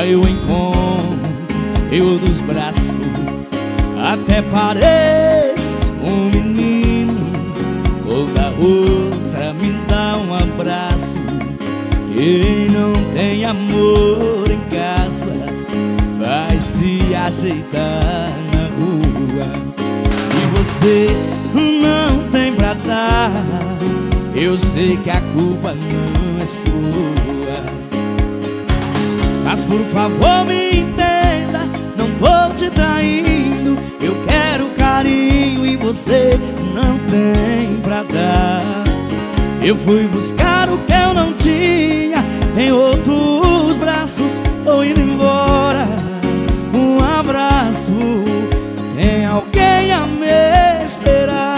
Aí eu encontro eu dos braços, até pareço um menino. Toda outra me dá um abraço. Quem não tem amor em casa vai se ajeitar na rua. Se você não tem pra dar, eu sei que a culpa não é sua. Mas por favor me entenda, não tô te traindo. Eu quero carinho e você não tem pra dar. Eu fui buscar o que eu não tinha em outros braços. Tô indo embora, um abraço. Tem alguém a me esperar.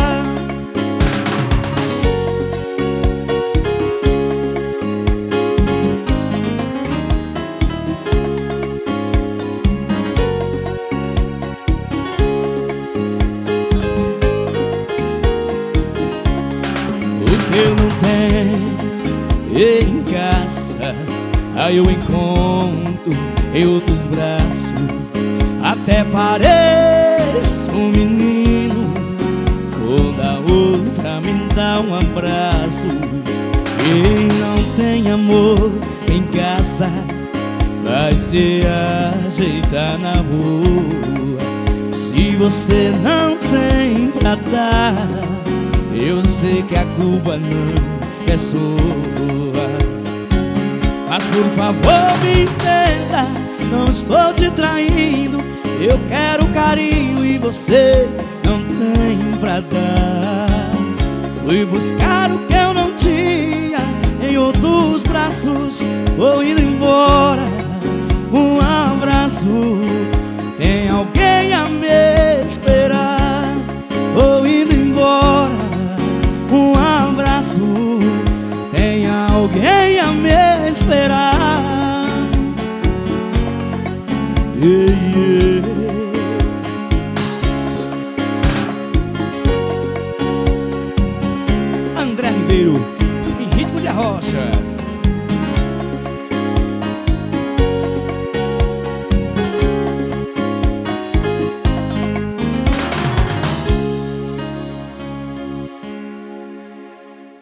Eu não tenho em casa, aí eu encontro em outros braços, até pareço um menino. Toda outra me dá um abraço. Quem não tem amor em casa vai se ajeitar na rua. Se você não tem pra dar, eu sei que a culpa não é sua. Mas por favor me entenda, não estou te traindo. Eu quero carinho e você não tem pra dar. Fui buscar o que eu não tinha em outros braços. Vou indo embora, um abraço. Tem alguém a me esperar. Vou indo embora, um abraço. Tem alguém a me esperar. Yeah, yeah. André Ribeiro, em ritmo de arrocha.